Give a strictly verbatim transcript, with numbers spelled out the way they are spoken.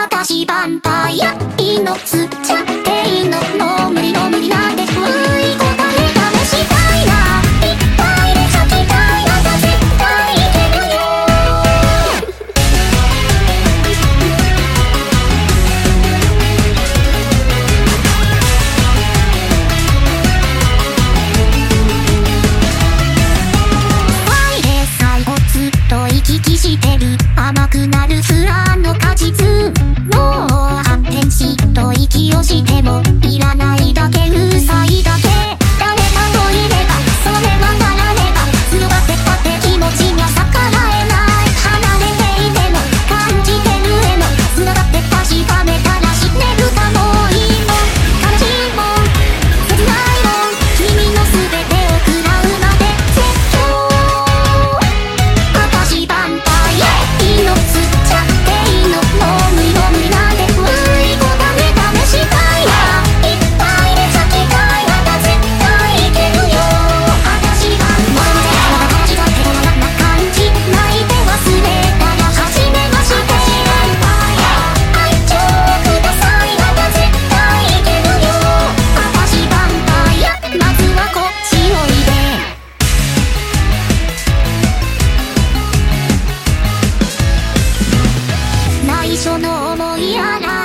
私ヴァンパイア命吸っちゃっていいのもう無理の無理なんてうい答え試したいないっぱいで咲きたいまた絶対いけるよ愛で最後ずっと行き来してる甘くなる不安の果実もう発展しと息をしてもいらないだけうさいだけ誰かといればそれはならねば強がってたって気持ちが逆らえない離れていても感じてる絵も繋がって確かめたら死ねるかもいいもん悲しいもん切ないもん君の全てを食らうまで絶叫私ヴァンパイア命吸っちゃっていいのもう無理の無理なんてうい答え試したいないっぱいで咲きたいまた絶対いけるよ私はもうまだ感じだってこのな感じ泣いて忘れたら初めまして愛情をくださいまた絶対いけるよ私ヴァンパイアまずはこっちおいで内緒の思いやら